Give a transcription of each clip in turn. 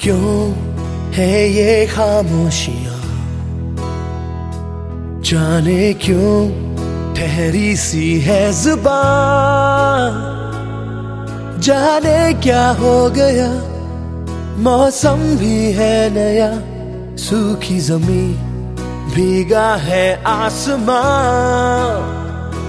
क्यों है ये खामोशियां, जाने क्यों ठहरी सी है जुबान। जाने क्या हो गया, मौसम भी है नया, सूखी जमीन भीगा है आसमान।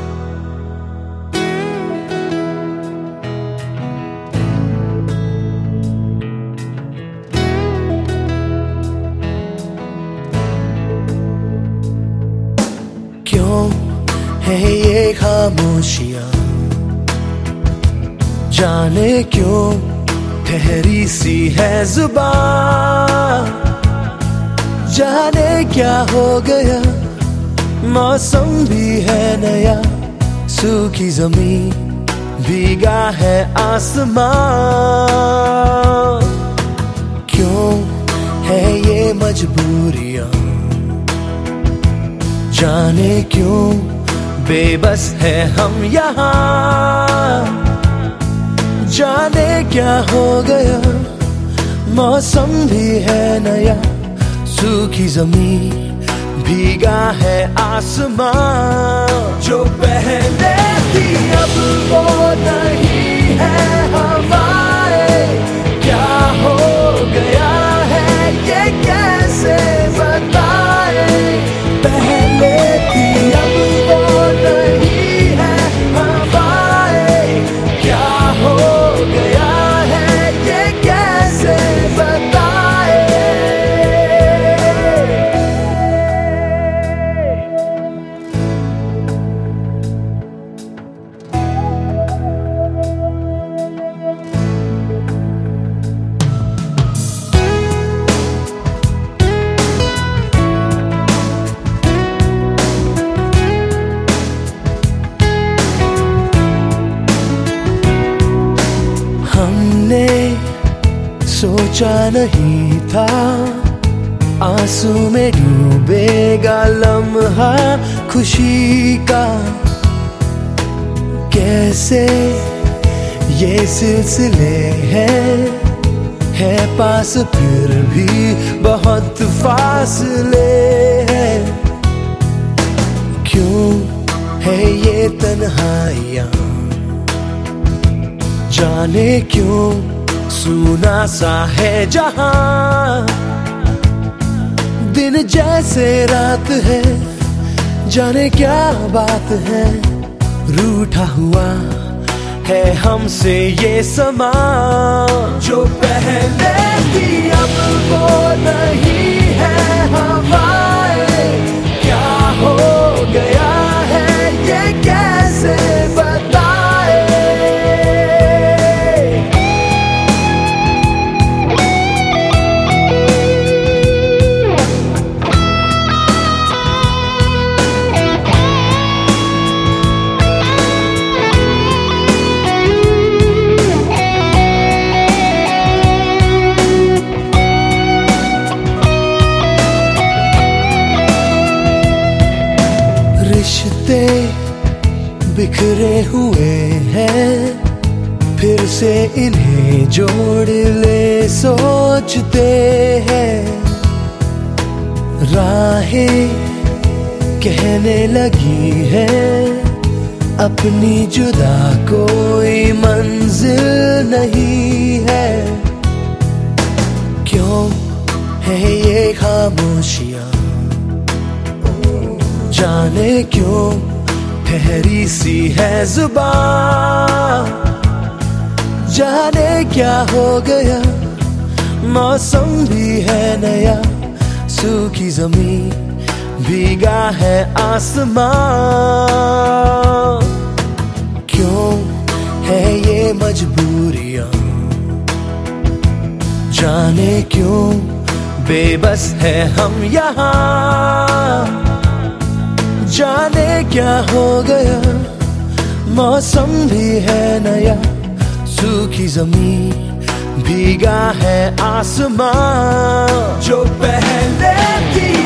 क्यों है ये खामोशियां, जाने क्यों ठहरी सी है जुबान। जाने क्या हो गया, मौसम भी है नया, सूखी जमीन भीगा है आसमान। क्यों है ये मजबूरियां, जाने क्यों बेबस है हम यहाँ। जाने क्या हो गया, मौसम भी है नया, सूखी जमीन भीगा है आसमान। जो पहले थी अब वो नहीं है हमारे, क्या हो गया है ये कैसे बताए। पहले थी अब वो नहीं है हमारे, क्या हो गया है ये कैसे बताए। हमने सोचा नहीं था, आंसू में डूबेगा लम्हा खुशी का। कैसे ये सिलसिले हैं पास फिर भी बहुत फासले हैं। क्यों है ये तन्हाइयां, जाने क्यों सूना सा है जहां। दिन जैसे रात है, जाने क्या बात है, रूठा हुआ है हमसे ये समा। जो पहले थी अब वो नहीं है हमारे, क्या हो गया है ये कैसे बताए। रिश्ते बिखरे हुए हैं, फिर से इन्हें जोड़ ले सोचते हैं। राहें कहने लगी है, अपनी जुदा कोई मंजिल नहीं है। क्यों है ये खामोशियां, जाने क्यों ठहरी सी है जुबान। जाने क्या हो गया, मौसम भी है नया, सूखी जमीन भीगा है आसमान। क्यों है ये मजबूरियां, जाने क्यों बेबस है हम यहाँ। जाने क्या हो गया, मौसम भी है नया, सूखी जमीन भीगा है आसमान। जो पहले थी